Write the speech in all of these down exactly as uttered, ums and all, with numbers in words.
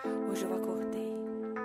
Hoje eu acordei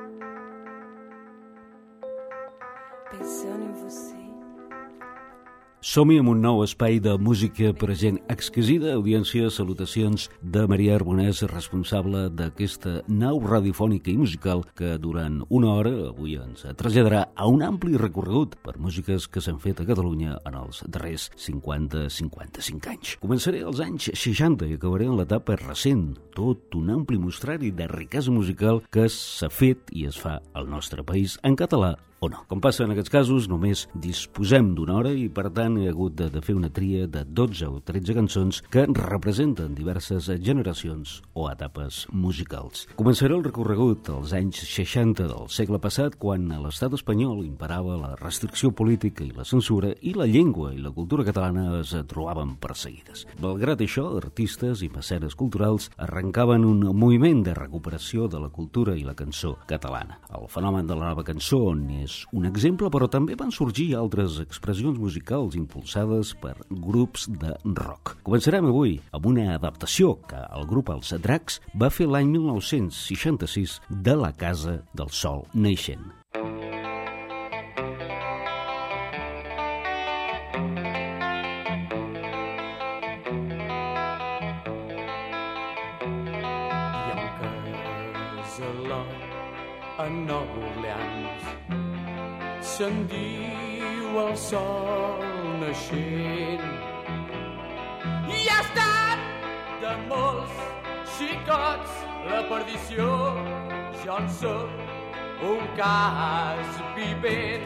pensando em você. Som-hi amb un nou espai de música per a gent exquisida. Audiència, salutacions de Maria Arbonès, responsable d'aquesta nau radiofònica i musical que durant una hora avui ens traslladarà a un ampli recorregut per músiques que s'han fet a Catalunya en els darrers cinquanta a cinquanta-cinc anys. Començaré als anys seixanta i acabaré en l'etapa recent, tot un ampli mostrari de riquesa musical que s'ha fet i es fa al nostre país en català o no. Com passa en aquests casos, només disposem d'una hora i, per tant, he hagut de, de fer una tria de dotze o tretze cançons que representen diverses generacions o etapes musicals. Començaré el recorregut als anys seixanta del segle passat, quan a l'estat espanyol imperava la restricció política i la censura i la llengua i la cultura catalana es trobaven perseguides. Malgrat això, artistes i mecenes culturals arrencaven un moviment de recuperació de la cultura i la cançó catalana. El fenomen de la nova cançó n'és un exemple, però també van sorgir altres expressions musicals impulsades per grups de rock. Començarem avui amb una adaptació que el grup Els Dracs va fer l'any mil nou-cents seixanta-sis de La Casa del Sol Naixent. Hi ha un casalot a Nova Orleans, se'n diu el sol naixent, i ha estat de molts xicots la perdició. Jo en soc un cas vivent.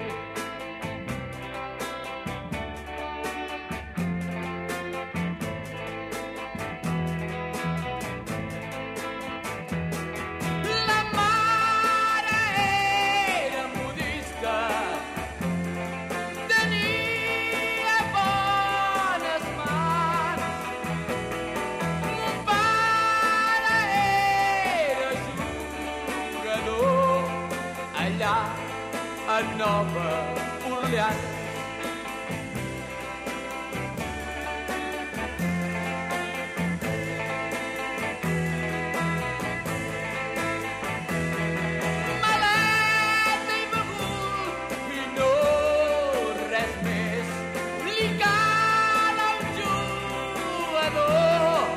A Nova Orleans. Maleta i begut i no res més, li cal a un jugador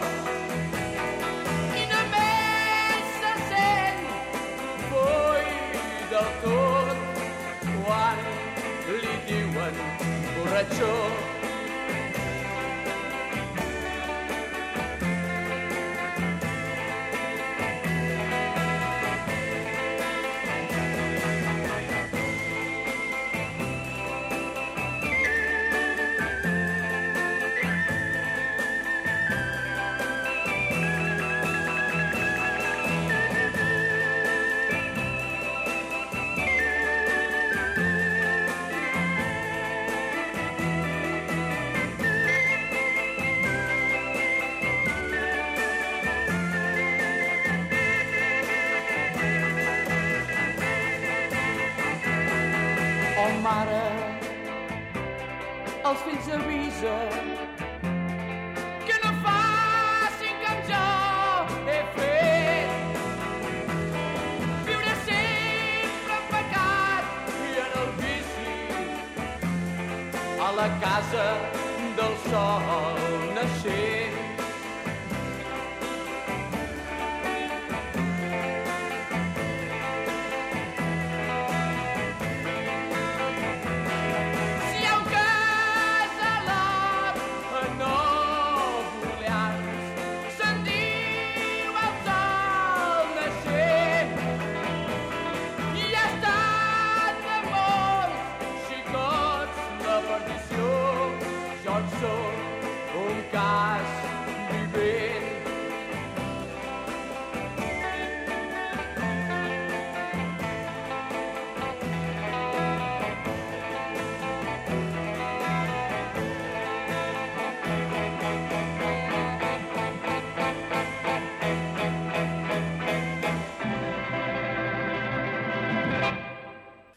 i només se sent coi del tot quan li diuen borratxó. Mare, els fills avisa que no facin com jo he fet, viure sempre en pecat i en el vici a la casa del sol naixent. Jo en soc un cas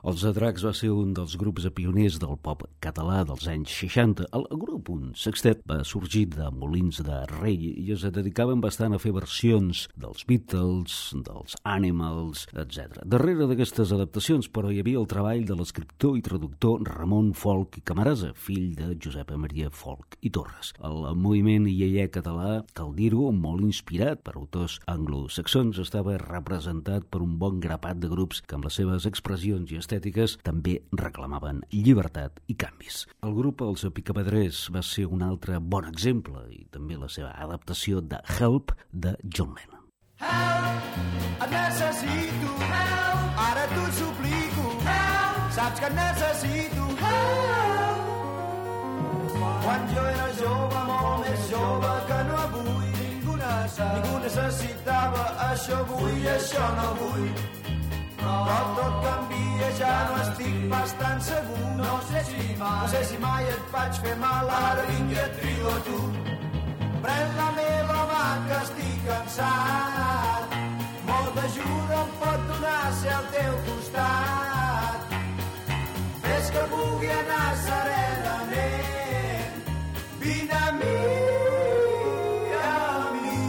Els Adracs va ser un dels grups pioners del pop català dels anys seixanta. El grup, un sextet, va sorgir de Molins de Rei i es dedicaven bastant a fer versions dels Beatles, dels Animals, etcètera. Darrere d'aquestes adaptacions, però, hi havia el treball de l'escriptor i traductor Ramon Folch i Camarasa, fill de Josep Maria Folch i Torres. El moviment iaià català, cal dir-ho, molt inspirat per autors anglosaxons, estava representat per un bon grapat de grups que amb les seves expressions i estètiques també reclamaven llibertat i canvis. El grup Els Picapedrers va ser un altre bon exemple i també la seva adaptació de Help de John Lennon. Help, et necessito, help, ara t'ho suplico, help, saps que et necessito, help. Quan jo era jove, molt més jove que no avui, ningú necessitava, ningú necessitava això avui i això no vull. Però tot canvia, ja no estic bastant segur. No sé si mai, no sé si mai et vaig fer mal, ara vinc i et crido a tu. Pren la meva mà que estic cansat, molta ajuda em pot donar ser al teu costat. Fes que pugui anar serenament, vine a mi, a mi.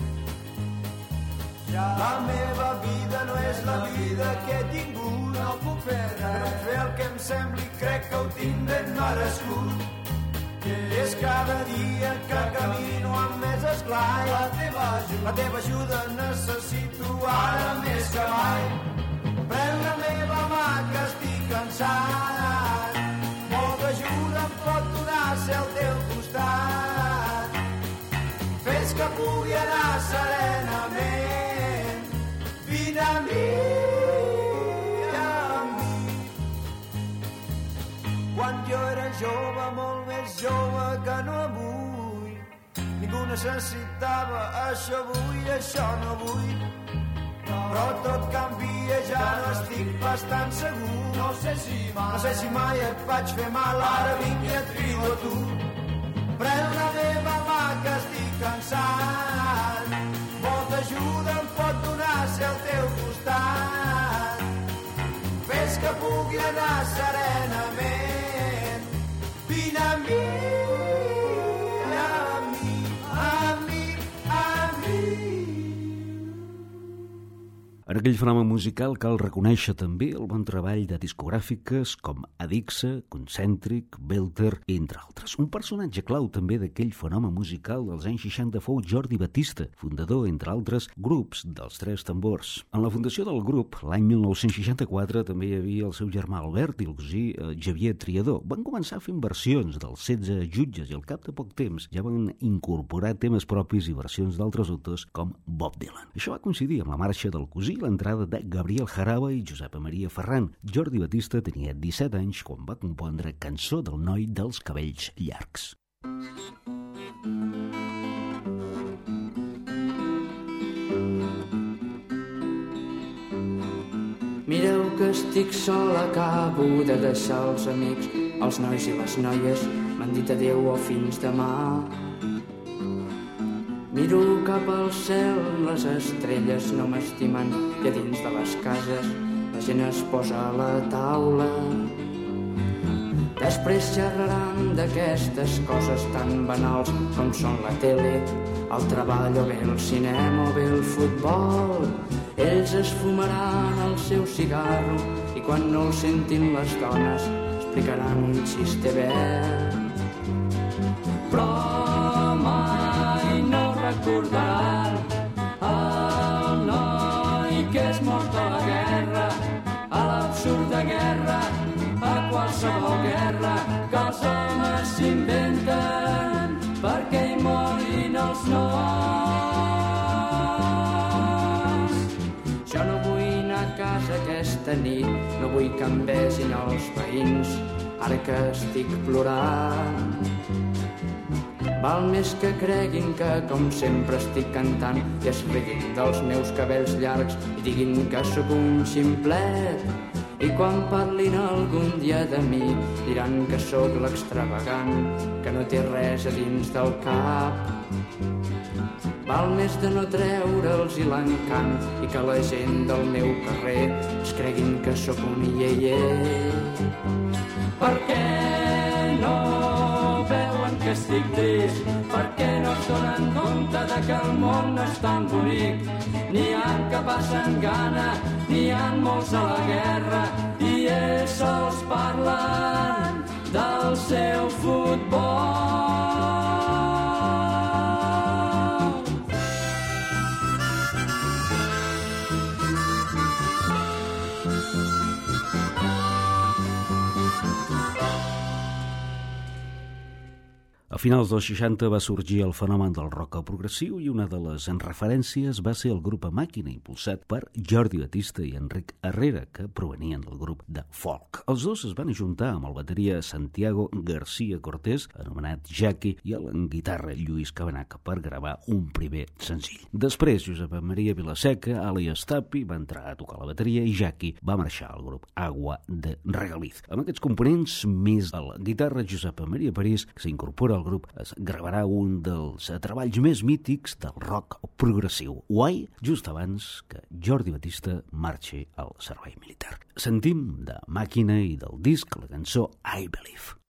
La meva vida no és la vida que he tingut, no puc fer res, no fer el que em sembli, crec que ho tinc ben merescut. És cada dia que camino amb més esclar, la teva ajuda, la teva ajuda necessito ara més que mai. Pren la meva mà que estic cansat, molta ajuda em pot donar ser al teu costat. Fes que pugui anar serenament, vine a mi, a mi. Quan jo era jove, molt més jove que no avui, ningú necessitava això avui i això no vull. Però tot canvia, ja no estic bastant segur. No sé si mai, no sé si mai et vaig fer mal, ara vinc i et crido a tu. Pren la meva mà que estic cansat, molta ajuda em pot donar ser al teu costat. Fes que pugui anar serenament, vine a mi, a mi, a mi, a mi. En aquell fenomen musical cal reconèixer també el bon treball de discogràfiques com Adixa, Concèntric, Belter, entre altres. Un personatge clau també d'aquell fenomen musical dels anys seixanta fou Jordi Batista, fundador, entre altres, grups dels Tres Tambors. En la fundació del grup, l'any mil nou-cents seixanta-quatre, també hi havia el seu germà Albert i el cosí eh, Xavier Triador. Van començar fent versions dels setze jutges i al cap de poc temps ja van incorporar temes propis i versions d'altres autors com Bob Dylan. Això va coincidir amb la marxa del cosí, l'entrada de Gabriel Jaraba i Josep Maria Ferran. Jordi Batista tenia disset anys quan va compondre Cançó del noi dels cabells llargs. Mireu que estic sol, acabo de deixar els amics, els nois i les noies m'han dit adéu o fins demà. Miro cap al cel, les estrelles no m'estimen i a dins de les cases la gent es posa a la taula. Després xerraran d'aquestes coses tan banals com són la tele, el treball o bé el cinema o bé el futbol. Ells es fumaran el seu cigarro i quan no el sentin les dones explicaran un xiste verd. Però mai no recordaran el noi que és mort a la guerra, a l'absurda guerra, a qualsevol guerra que els homes s'inventen perquè hi morin els nois. Jo no vull anar a casa aquesta nit, no vull que em besin els veïns ara que estic plorant. Val més que creguin que com sempre estic cantant i es riguin dels meus cabells llargs i diguin que sóc un ximplet. I quan parlin algun dia de mi diran que sóc l'extravagant, que no té res a dins del cap. val més de no treure'ls i l'encant i que la gent del meu carrer es creguin que sóc un ieier. Per què no veuen que estic trist? Per què no es donen compte de que el món no és tan bonic? N'hi ha que passen gana, n'hi ha molts a la guerra i ells sols parlen del seu futbol. A finals dels seixanta va sorgir el fenomen del rock progressiu i una de les referències va ser el grup Màquina, impulsat per Jordi Batista i Enric Herrera, que provenien del grup de folk. Els dos es van ajuntar amb el bateria Santiago García Cortés, anomenat Jackie, i el guitarra Lluís Cabanach per gravar un primer senzill. Després, Josep Maria Vilaseca, àlies Tapi, va entrar a tocar la bateria i Jackie va marxar al grup Agua de Regaliz. Amb aquests components, més el guitarra Josep Maria París, que s'incorpora al grup, es gravarà un dels treballs més mítics del rock progressiu, Why, just abans que Jordi Batista marxi al servei militar. Sentim de Màquina i del disc la cançó I Believe.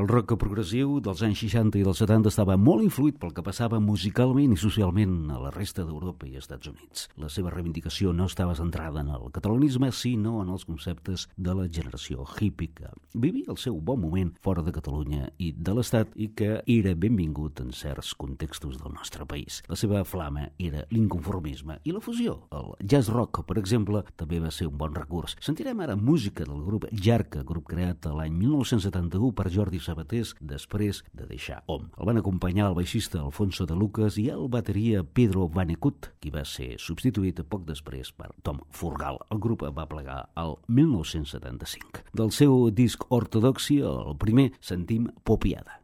El rock progressiu dels anys seixanta i dels setanta estava molt influït pel que passava musicalment i socialment a la resta d'Europa i Estats Units. La seva reivindicació no estava centrada en el catalanisme, sinó en els conceptes de la generació hippie que vivia el seu bon moment fora de Catalunya i de l'Estat i que era benvingut en certs contextos del nostre país. La seva flama era l'inconformisme i la fusió. El jazz rock, per exemple, també va ser un bon recurs. Sentirem ara música del grup Jarca, grup creat l'any mil nou-cents setanta-u per Jordi Sabatés després de deixar O M. El van acompanyar el baixista Alfonso de Lucas i el bateria Pedro Vanecut, qui va ser substituït poc després per Tom Furgal. El grup va plegar el mil nou-cents setanta-cinc. Del seu disc Ortodoxia, el primer, sentim Popiada.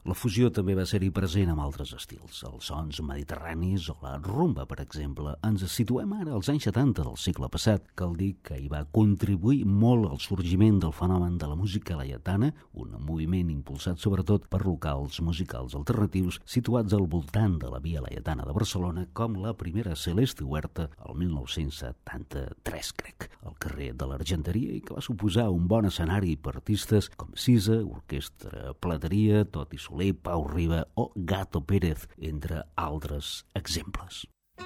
La fusió també va ser-hi present amb altres estils, els sons mediterranis o la rumba, per exemple. Ens situem ara als anys setanta del segle passat. Cal dir que hi va contribuir molt al sorgiment del fenomen de la música laietana, un moviment impulsat sobretot per locals musicals alternatius situats al voltant de la Via Laietana de Barcelona, com la primera Celeste Huerta el mil nou-cents setanta-tres, crec, al carrer de l'Argenteria, i que va suposar un bon escenari per artistes com Sisa, Orquestra Plateria, Toti Soler, Pau Riba o Gato Pérez, entre altres exemples.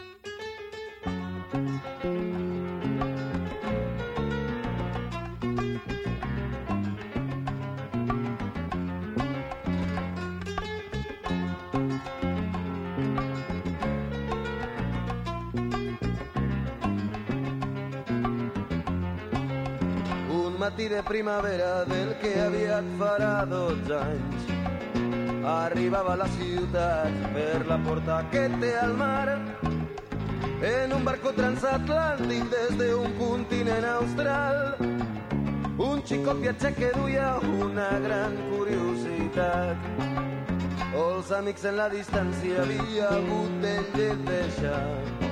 Un matí de primavera del que aviat farà dotze anys arribava a la ciutat per la porta que té al mar en un barco transatlàntic des d'un continent austral. Un xicot viatger que duia una gran curiositat. Els amics en la distància havia hagut de deixar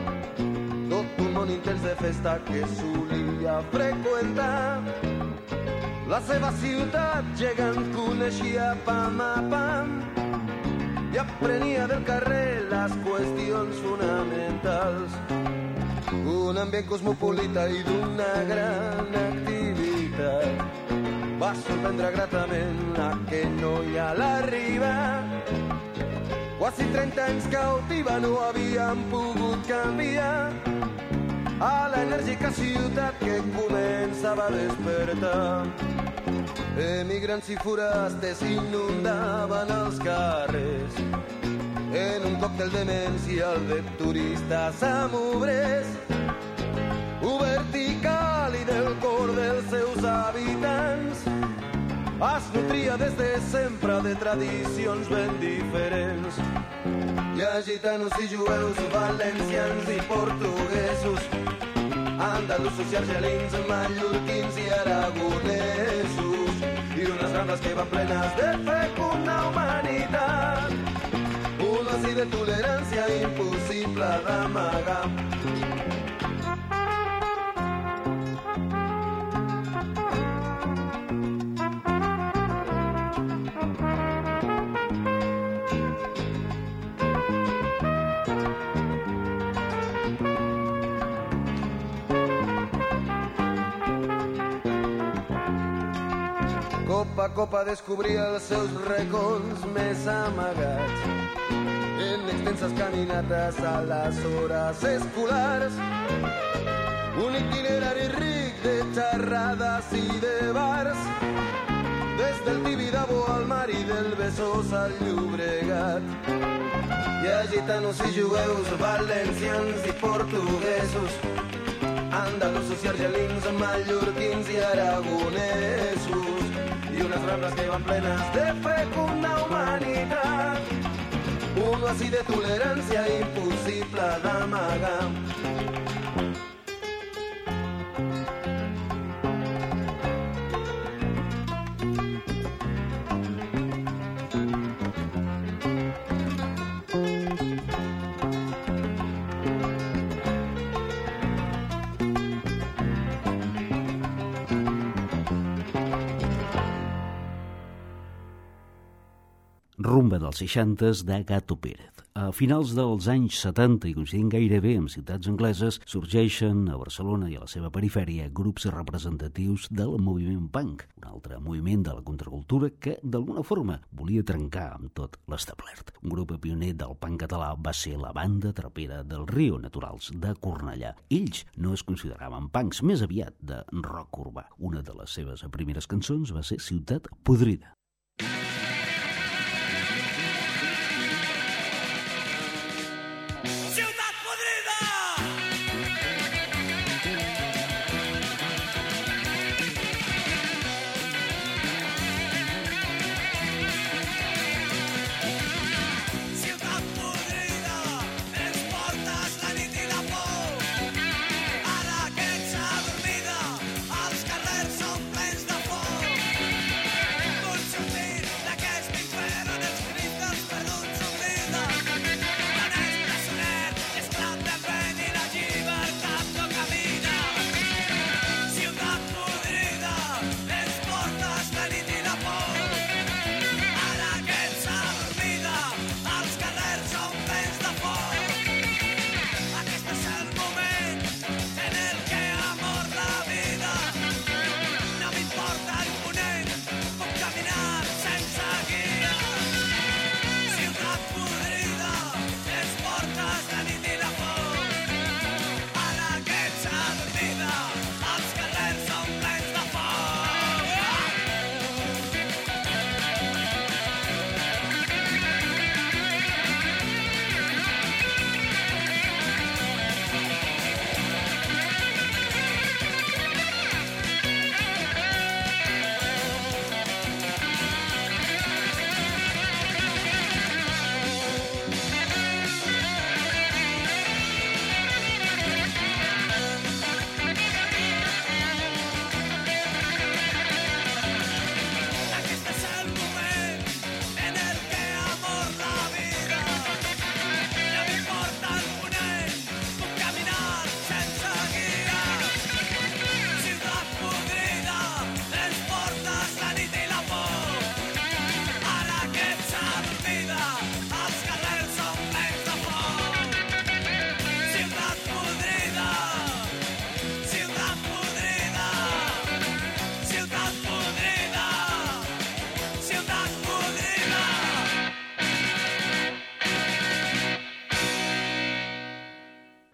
tot un món intens de festa que solia freqüentar. La seva ciutat gegant coneixia pam a pam i aprenia del carrer les qüestions fonamentals. Un ambient cosmopolita i d'una gran activitat va sorprendre gratament aquell noi a la riba. Quasi trenta anys cautiva no havien pogut canviar a l'enèrgica ciutat que començava a despertar. Emigrants i forasters inundaven els carrers en un còctel demencial de turistes amb obrers. Obert i càlid el cor dels seus habitants es nutria des de sempre de tradicions ben diferents. Hi ha gitanos i jueus, valencians i portuguesos, andalusos i argelins, mallorquins i aragonesos, i unes rambles que van plenes de fecunda humanitat. Un oasi de tolerància impossible d'amagar. Copa a copa descobria els seus racons més amagats en extenses caminates a les hores escolars. Un itinerari ric de xerrades i de bars, des del Tibidabo al mar i del Besòs al Llobregat. Hi ha gitanos i jueus, valencians i portuguesos, andalusos i argelins, mallorquins i aragonesos, i unes rambles que van plenes de fecunda humanitat. Un oasi de tolerància impossible d'amagar. Rumba dels seixantes de Gato Pérez. A finals dels anys setanta i coincidint gairebé amb ciutats angleses, sorgeixen a Barcelona i a la seva perifèria grups representatius del moviment punk, un altre moviment de la contracultura que, d'alguna forma, volia trencar amb tot l'establert. Un grup pioner del punk català va ser la banda trapera del Rio, naturals de Cornellà. Ells no es consideraven punks, més aviat de rock urbà. Una de les seves primeres cançons va ser Ciutat Podrida. Els carrers són plens de foc.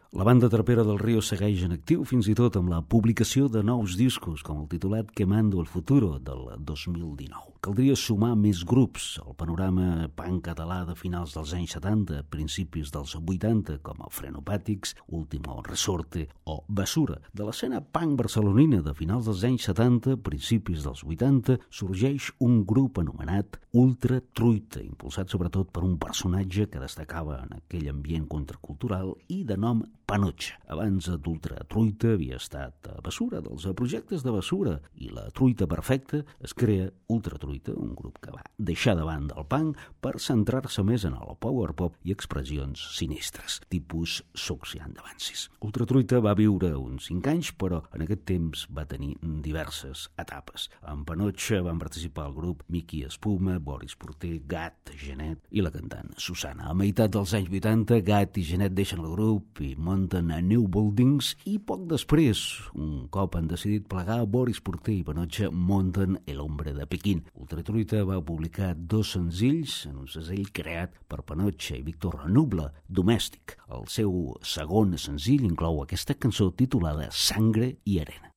La banda trapera del Río segueix en actiu fins i tot amb la publicació de nous discos, com el titulat Quemando el Futuro, del dos mil dinou. Caldria sumar més grups al panorama punk català de finals dels anys setanta, principis dels vuitanta, com el Frenopàtics, Último Resorte o Basura. De l'escena punk barcelonina de finals dels anys setanta, principis dels vuitanta, sorgeix un grup anomenat Ultra Truita, impulsat sobretot per un personatge que destacava en aquell ambient contracultural i de nom Panotxa. Abans d'Ultra Truita havia estat a Basura, dels projectes de Basura, i la Truita Perfecta es crea Ultra Truita, un grup que va deixar de banda el punk per centrar-se més en el power pop i expressions sinistres, tipus Succiant d'Avancis. Ultra Truita va viure uns cinc anys, però en aquest temps va tenir diverses etapes. En Panotxa van participar al grup Miqui Espuma, Boris Porter, Gat, Genet i la cantant Susana. A meitat dels anys vuitanta, Gat i Genet deixen el grup i munten a New Buildings i poc després, un cop han decidit plegar, Boris Porter i Panotxa munten El Hombre de Pequín. Ultra Truita va publicar dos senzills en un segell creat per Panotxa i Víctor Nubla, Domèstic. El seu segon senzill inclou aquesta cançó titulada Sangre i Arena.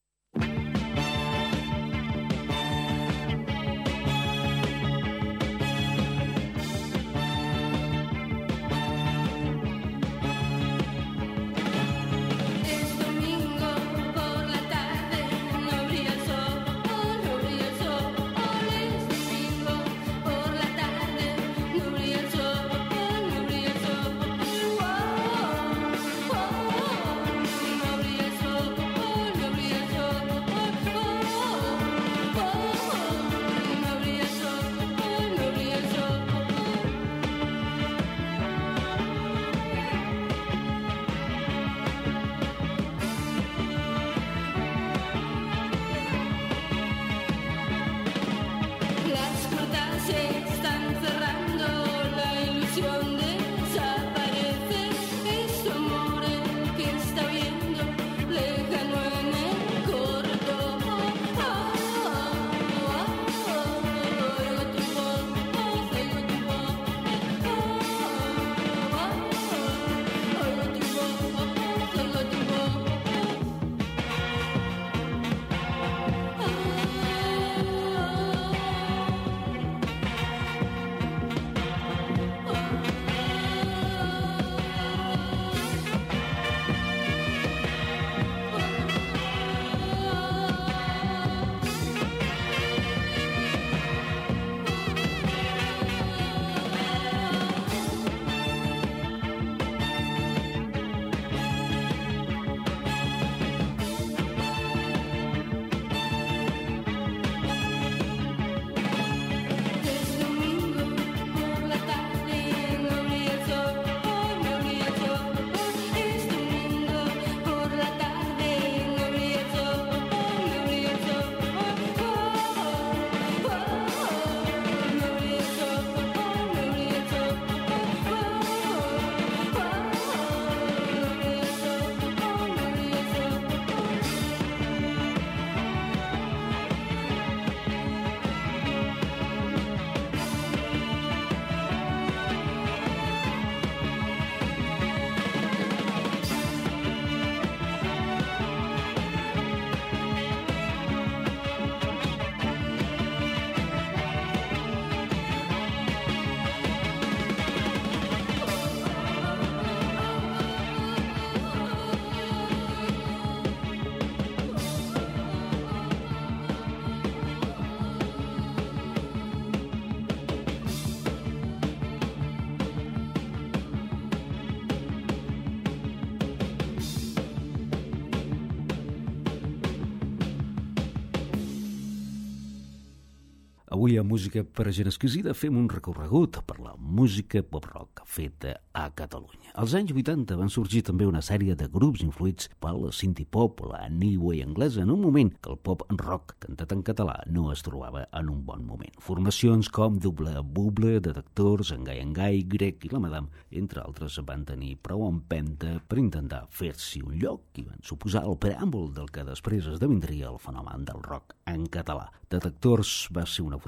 Avui a Música per a gent exquisida fem un recorregut per la música pop-rock feta a Catalunya. Als anys vuitanta van sorgir també una sèrie de grups influïts pel synthie-pop o la new wave anglesa en un moment que el pop-rock cantat en català no es trobava en un bon moment. Formacions com Doble Buble, Detectors, Engai Engai, Grec i la Madame, entre altres, van tenir prou empenta per intentar fer-s'hi un lloc i van suposar el preàmbul del que després esdevindria el fenomen del rock en català. Detectors va ser una formació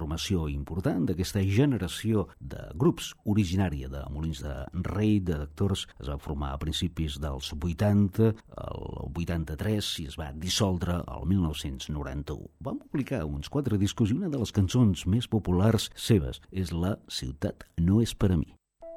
formació important d'aquesta generació de grups originària de Molins de Rei, de d'actors. Es va formar a principis dels vuitanta, el vuitanta-tres, i es va dissoldre el mil nou-cents noranta-u. Van publicar uns quatre discos i una de les cançons més populars seves és La ciutat no és per a mi.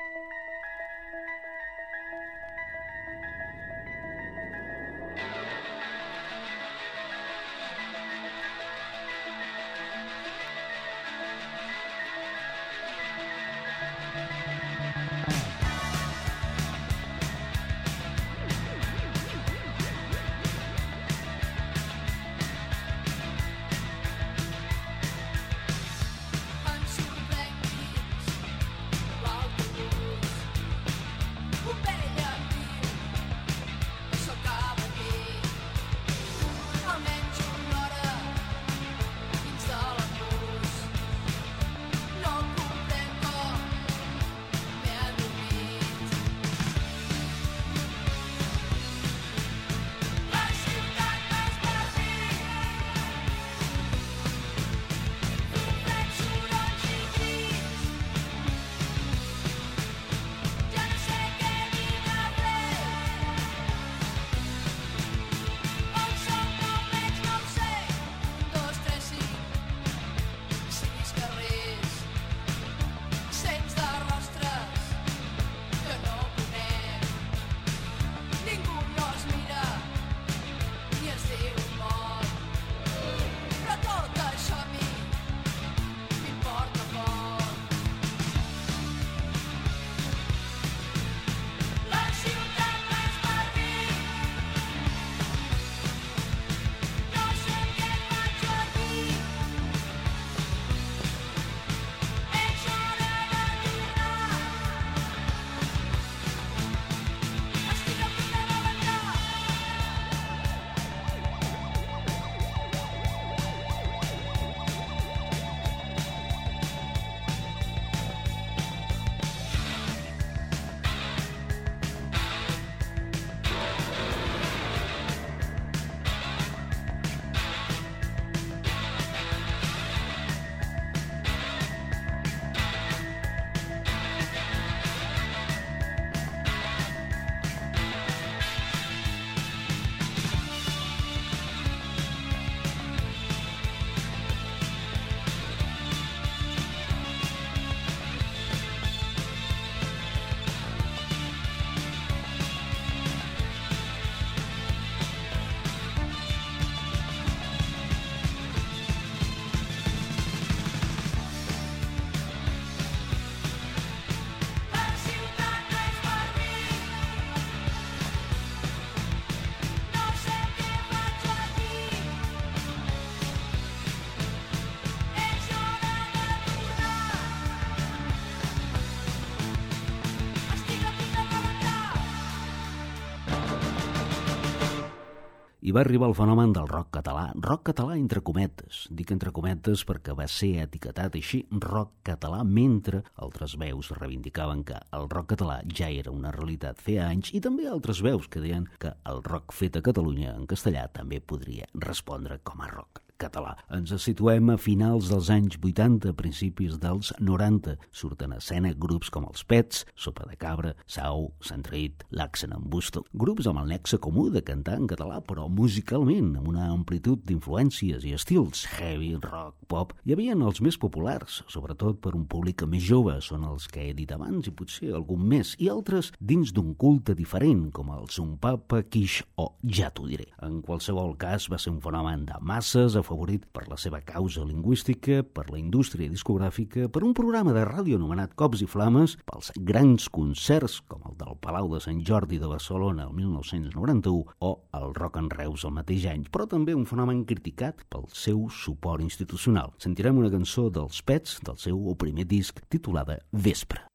i va arribar el fenomen del rock català. Rock català entre cometes. Dic entre cometes perquè va ser etiquetat així, rock català, mentre altres veus reivindicaven que el rock català ja era una realitat feia anys, i també altres veus que deien que el rock fet a Catalunya en castellà també podria respondre com a rock català. Ens situem a finals dels anys vuitanta, principis dels noranta. Surten a escena grups com els Pets, Sopa de Cabra, Sau, Centrit, L'Accent en Busto. Grups amb el nexe comú de cantar en català, però musicalment, amb una amplitud d'influències i estils, heavy, rock, pop. Hi havia els més populars, sobretot per un públic més jove, són els que he dit abans i potser algun més, i altres dins d'un culte diferent, com el Son Papa, Quiche o Ja t'ho diré. En qualsevol cas, va ser un fenomen de masses, afavorit per la seva causa lingüística, per la indústria discogràfica, per un programa de ràdio anomenat Cops i Flames, pels grans concerts com el del Palau de Sant Jordi de Barcelona el mil nou-cents noranta-u o el Rock en Reus el mateix any, però també un fenomen criticat pel seu suport institucional. Sentirem una cançó dels Pets del seu primer disc titulada Vespre.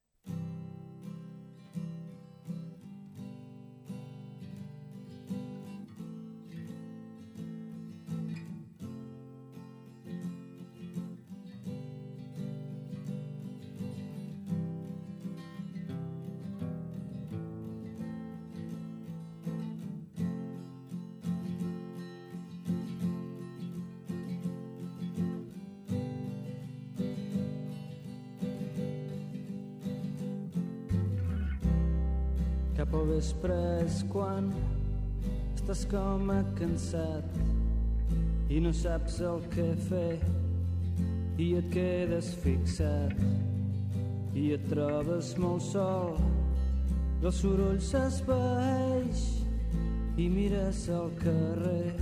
al vespre és quan estàs com a cansat i no saps el que fer i et quedes fixat i et trobes molt sol, el soroll s'esvaeix i mires al carrer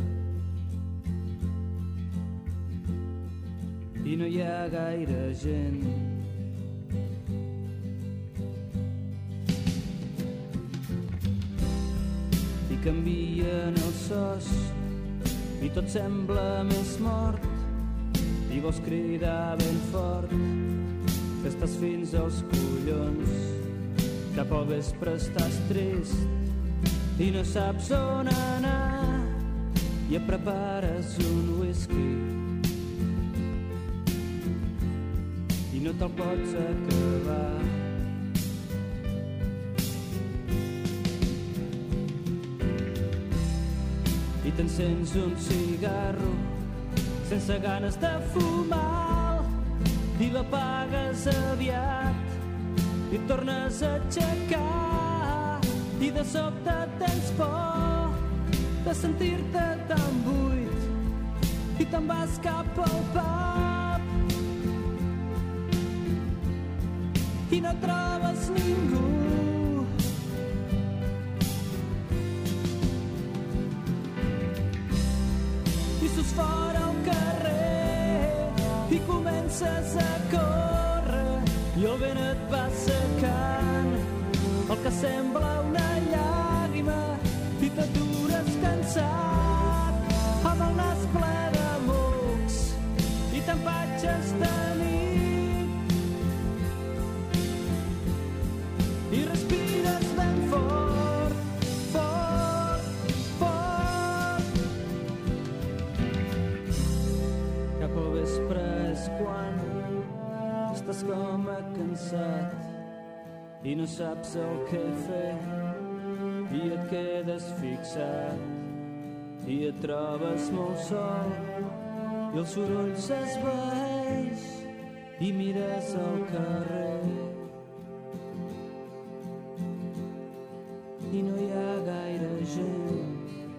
i no hi ha gaire gent. I canvien els sos i tot sembla més mort i vols cridar ben fort que estàs fins als collons. Cap al vespre estàs trist i no saps on anar i et prepares un whisky i no te'l pots acabar. I t'encens un cigarro sense ganes de fumar i l'apagues aviat i et tornes a aixecar i de sobte tens por de sentir-te tan buit i te'n vas cap al pub i no trobes ningú. I surts fora al carrer i comences a córrer i el vent et va secant el que sembla una llàgrima i t'atures cansat amb el nas ple de mocs i t'empatxes de nit i respires ben fort, fort, fort. Cap al vespre és quan estàs com a cansat i no saps el que fer i et quedes fixat i et trobes molt sol i el soroll s'esvaeix i mires al carrer i no hi ha gaire gent.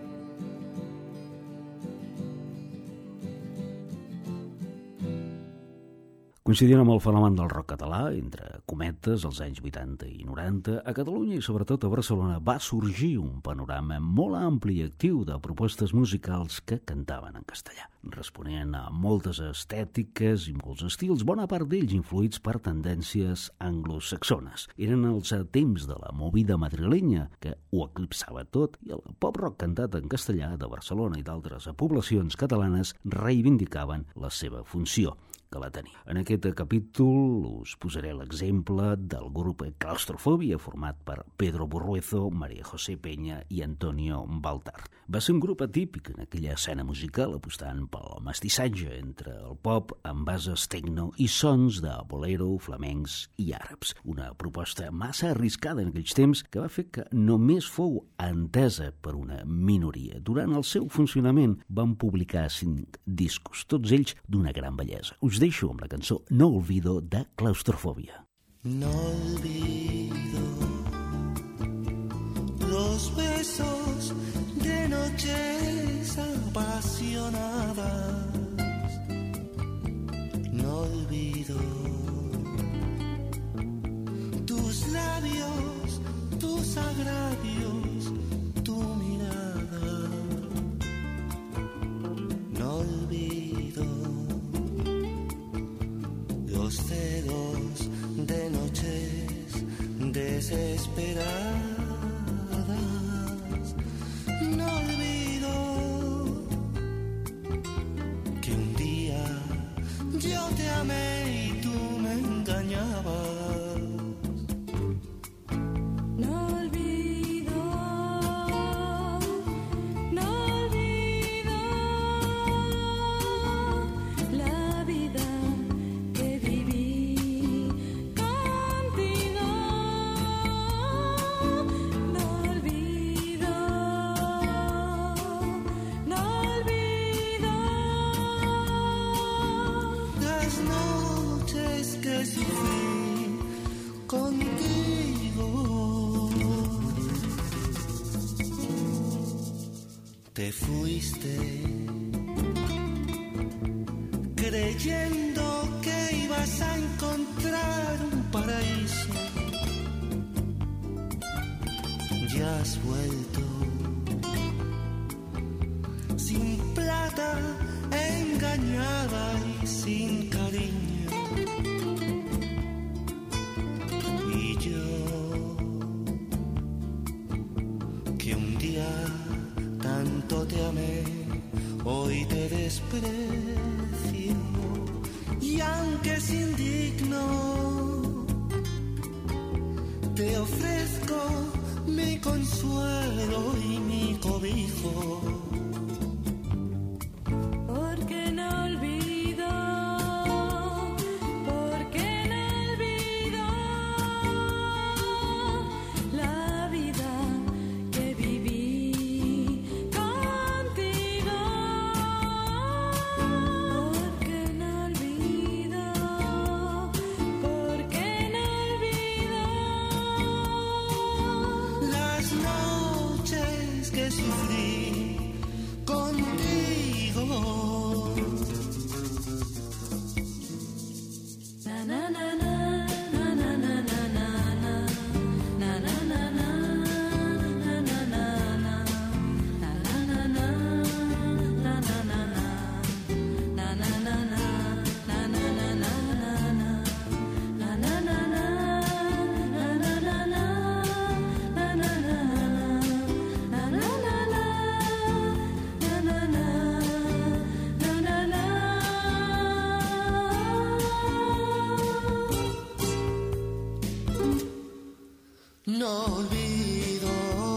Coincidint amb el fenomen del rock català, entre cometes, als anys vuitanta i noranta, a Catalunya i sobretot a Barcelona va sorgir un panorama molt ampli i actiu de propostes musicals que cantaven en castellà. Responien a moltes estètiques i molts estils, bona part d'ells influïts per tendències anglosaxones. Eren els temps de la movida madrilenya, que ho eclipsava tot, i el pop-rock cantat en castellà de Barcelona i d'altres poblacions catalanes reivindicaven la seva funció, que la tenia. En aquest capítol us posaré l'exemple del grup Claustrofòbia, format per Pedro Burruezo, María José Peña i Antonio Baltar. Va ser un grup atípic en aquella escena musical, apostant pel mestissatge entre el pop amb bases tecno i sons de bolero, flamencs i àrabs. Una proposta massa arriscada en aquells temps que va fer que només fou entesa per una minoria. Durant el seu funcionament van publicar cinc discos, tots ells d'una gran bellesa. Us deixo amb la cançó No Olvido de Claustrofòbia. No olvido los besos de noches apasionadas. No olvido tus labios, tus agravios, tu mirada. No olvido los celos de noches desesperadas. te fuiste, creyendo que ibas a encontrar un paraíso. Ya has vuelto, sin plata, engañada y sin cariño. Y yo, que un día tanto te amé, hoy te desprecio. Y aunque es indigno, te ofrezco mi consuelo y mi cobijo. Porque no olvido, porque no olvido la vida que viví contigo. Porque no olvido, porque no olvido Las noches que sufrí contigo. na na na na na na na na na na na na na No olvido.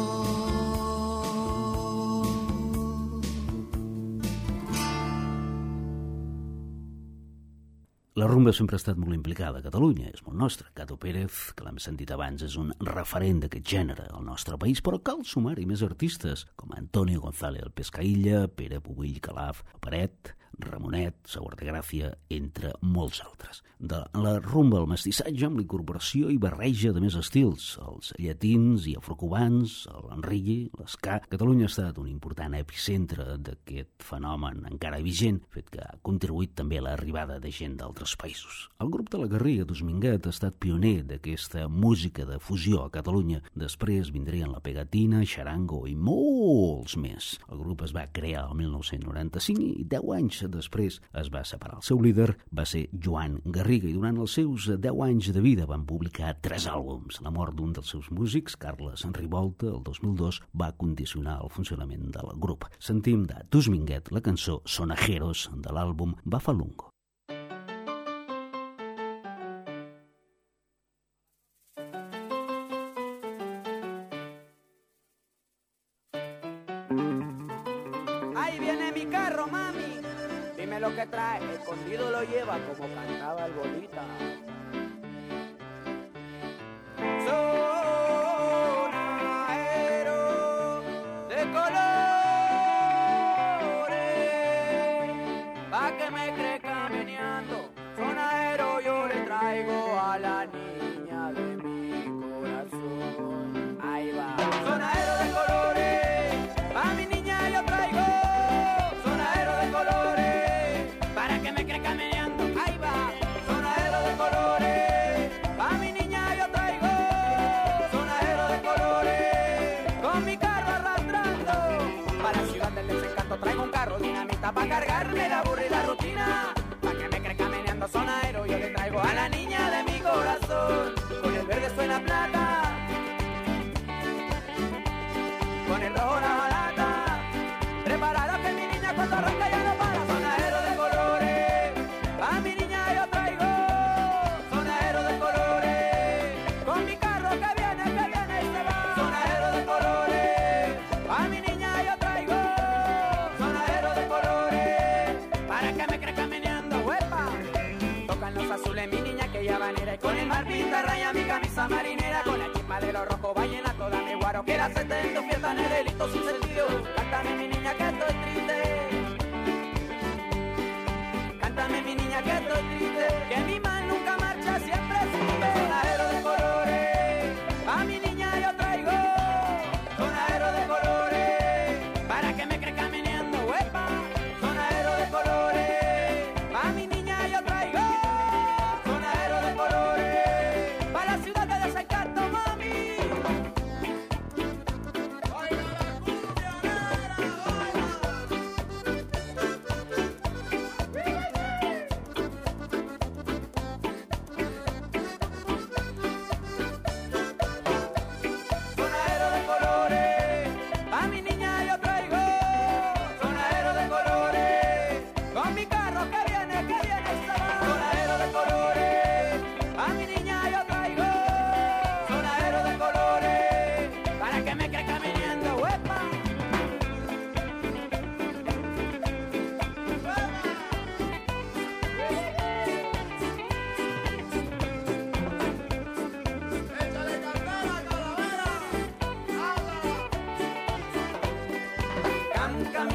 La rumba sempre ha estat molt implicada a Catalunya, és molt nostra. Cato Pérez, que l'hem sentit abans, és un referent d'aquest gènere al nostre país, però cal sumar-hi més artistes, com Antonio González el Pescaïlla, Pere Pubill Calaf, Paret, Ramonet, Sauer de Gràcia, entre molts altres. De la rumba al mestissatge amb la incorporació i barreja de més estils, els llatins i afrocubans, l'enrilli, l'esca. Catalunya ha estat un important epicentre d'aquest fenomen encara vigent, fet que ha contribuït també a l'arribada de gent d'altres països. El grup de la Garriga d'Osminguet ha estat pioner d'aquesta música de fusió a Catalunya. Després vindrien la pegatina, xarango i molts més. El grup es va crear el mil nou-cents noranta-cinc i deu anys després es va separar. El seu líder va ser Joan Garriga i durant els seus deu anys de vida van publicar tres àlbums. La mort d'un dels seus músics, Carles Rivolta, el dos mil dos, va condicionar el funcionament del grup. Sentim de Tusminguet la cançó Sonajeros de l'àlbum Bafalungo. Ahí viene mi carro, mami. Dime lo que trae, escondido lo lleva como cantaba el bolita. Sonajero de colores, pa' que me crezca meneando. Sonajero yo le traigo a la niña de mi corazón. Ahí va. Sonajero de colores, pa' mi niña yo traigo. Sonajero de colores, para que me crezca meneando. Ahí va. Sonajero de colores, pa' mi niña yo traigo. Sonajero de colores, con mi carro arrastrando. Para la ciudad del desencanto traigo un carro dinamita pa' cargarme la burra y la rutina. Pa' que me crezca meneando sonajero yo le traigo a la niña de mi corazón. Con el verde suena plata, con el rojo la balata. Preparado que mi niña cuando arranca ya no para. Sonajero de colores, a mi niña yo traigo. Sonajero de colores, con mi carro que viene, que viene y se va. Sonajero de colores, a mi niña yo traigo. Sonajero de colores, para que me crezca meneando, huepa. Tocan los azules mi niña que ya vanera. Y con el mar pinta raya mi camisa marinera. Con la chispa de los rojos ballena toda mi guaro. Que la sete en tu fiesta no es delito sin sentido. Cántame mi niña que estoy triste. Cántame mi niña que estoy triste. Que mi mal nunca marcha, siempre sube. Sonajero de colores, a mi niña yo traigo. Sonajero de colores, para que me crezca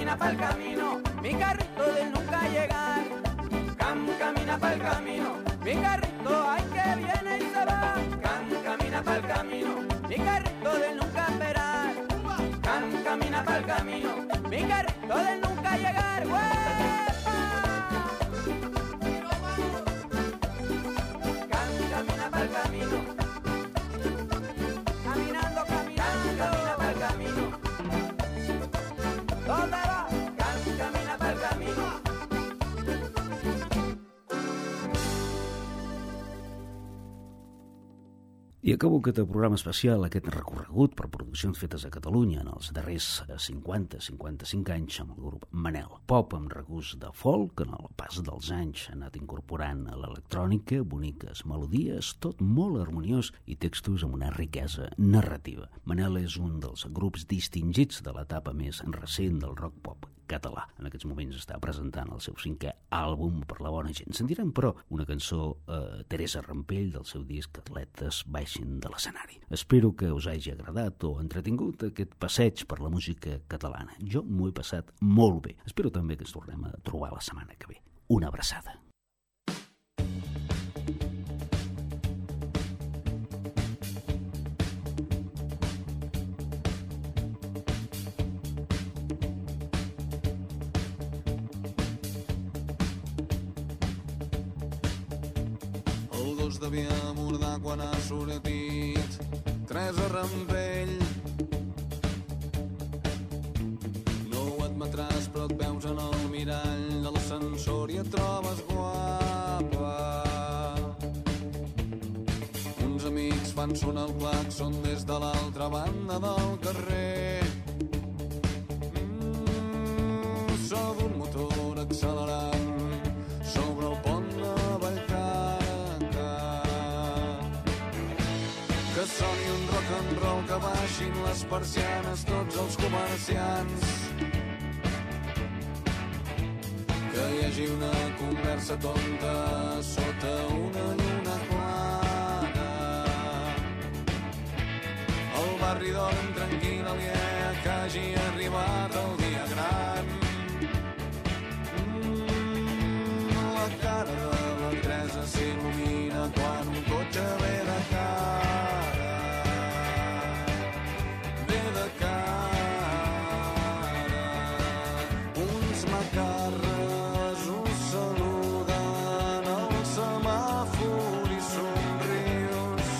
camina pa'l camino, mi carrito del nunca llegar. Cam, camina pa'l camino, mi carrito, ay que viene y se va. Cam, camina pa'l camino, mi carrito del nunca esperar. Cam, camina pa'l camino, mi carrito del nunca llegar. ¡Huepa! Cam, camina pa'l camino, caminando, caminando, Cam, camina pa'l camino. ¿Dónde va? Cam, camina pa'l camino. I acabo aquest programa especial, aquest recorregut per produccions fetes a Catalunya en els darrers cinquanta a cinquanta-cinc anys amb el grup Manel. Pop amb regust de folk, en el pas dels anys ha anat incorporant a l'electrònica, boniques melodies, tot molt harmoniós i textos amb una riquesa narrativa. Manel és un dels grups distingits de l'etapa més recent del rock pop català. En aquests moments està presentant el seu cinquè àlbum per la bona gent. Sentirem, però, una cançó eh, Teresa Rampell del seu disc Atletes baixin de l'escenari. Espero que us hagi agradat o entretingut aquest passeig per la música catalana. Jo m'ho he passat molt bé. Espero també que ens tornem a trobar la setmana que ve. Una abraçada. Devia abordar quan ha sortit Teresa Rampell. No ho admetràs, però et veus en el mirall de l'ascensor i et trobes guapa. Uns amics fan sonar el claxon des de l'altra banda del carrer. Mm, so d'un motor accelerant sobre el pont de Vallcarca. Que soni un rock and roll, que baixin les persianes tots els comerciants. Que hi hagi una conversa tonta sota una lluna clara. El barri dorm tranquil, aliè que hagi arribat el dia gran. Mm, la cara de la Teresa s'il·lumina quan un cotxe ve de cara. Carres us saluden al semàfor i somrius,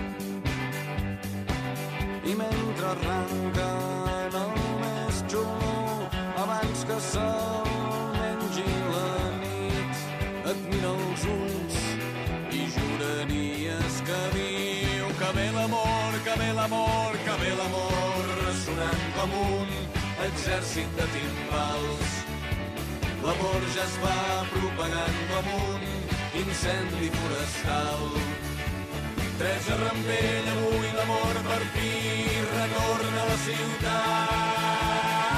i mentre arranquen el més xulo abans que se'l mengi la nit, et mira els ulls i juraries que viu. Que ve l'amor, que ve l'amor, que ve l'amor, ressonant com un exèrcit de timbals. L'amor ja es va propagant com un incendi forestal. Teresa Rampell, avui l'amor per fi retorna a la ciutat.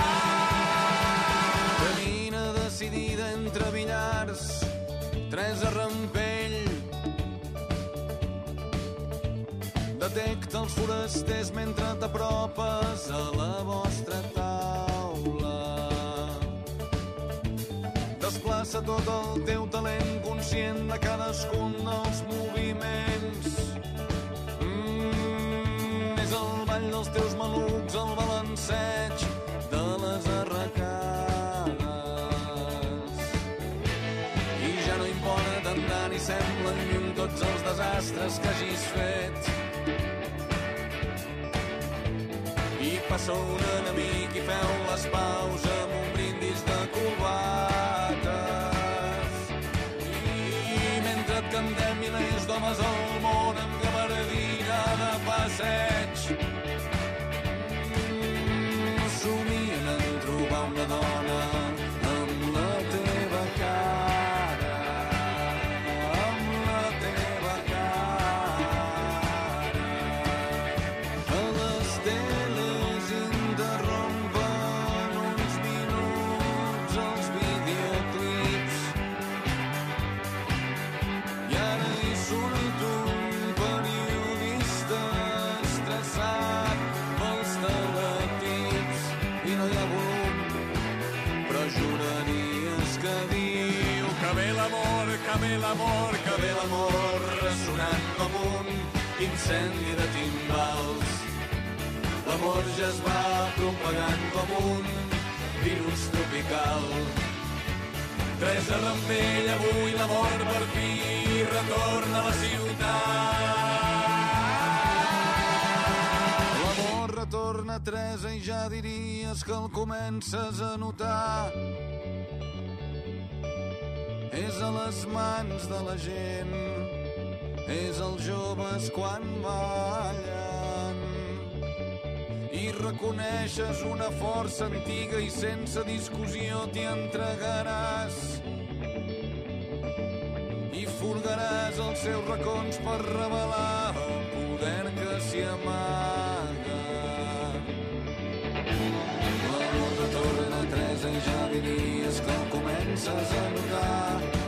Camina decidida entre billars, Teresa Rampell. Detecta els forasters mentre t'apropes a la vostra taula. Desplaça tot el teu talent conscient de cadascun dels moviments. Mm, és el ball dels teus malucs, el balanceig de les arracades. I ja no importa tant tant i semblen lluny tots els desastres que hagis fet. I passa un enemic i feu les paus amb un brindis de corbata. Cantem milers d'homes al món amb gabardina de passeig. Mm, somien en trobar una dona amb la teva cara, amb la teva cara. A les teles interrompen uns minuts els videoclips. I ara hi surt tu l'amor, que ve l'amor, ressonant com un incendi de timbals. L'amor ja es va propagant com un virus tropical. Teresa Rampell, avui l'amor per fi retorna a la ciutat. L'amor retorna, Teresa, i ja diries que el comences a notar. És a les mans de la gent, és als joves quan ballen. I reconeixes una força antiga i sense discussió t'hi entregaràs. I furgaràs els seus racons per revelar el poder que s'hi amaga. L'amor retorna, Teresa, i ja diries que el comences a notar.